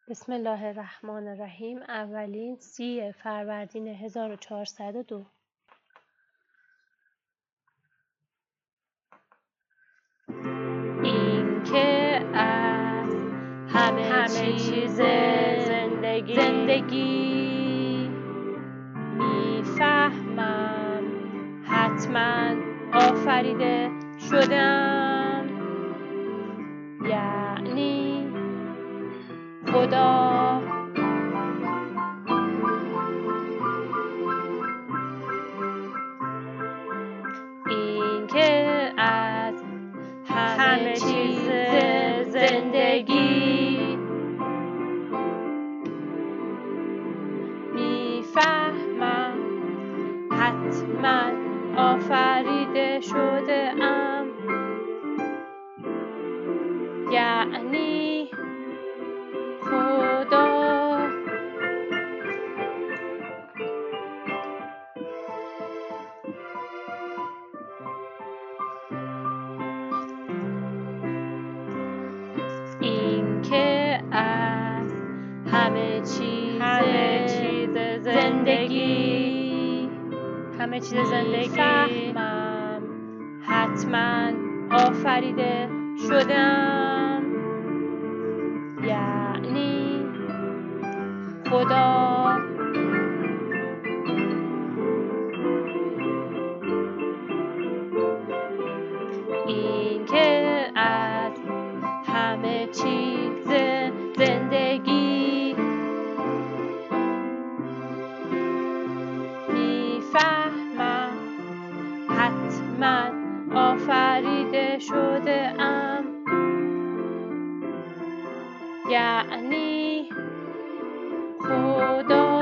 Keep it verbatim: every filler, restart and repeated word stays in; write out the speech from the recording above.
بسم الله الرحمن الرحیم. اولین سی فروردین هزار و چهارصد و دو. این که از همه, همه چیز زندگی, زندگی میفهمم، حتما آفریده شدم، یعنی خدا. این که از همه چیز زندگی میفهمم، حتما آفریده شده ام، یعنی خدا. این که از همه چیز, همه چیز زندگی همه چیز زندگی فهمم، حتما آفریده شدم، یعنی خدا. این که از همه چیز زندگی میفهمم، حتما آفریده شده ام، یعنی خدا.